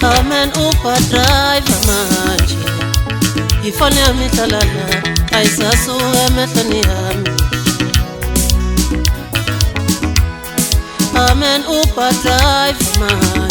Amen upa driver manje ifone yami hlalala ayisasuka emehlweni yami. Amen upa driver manje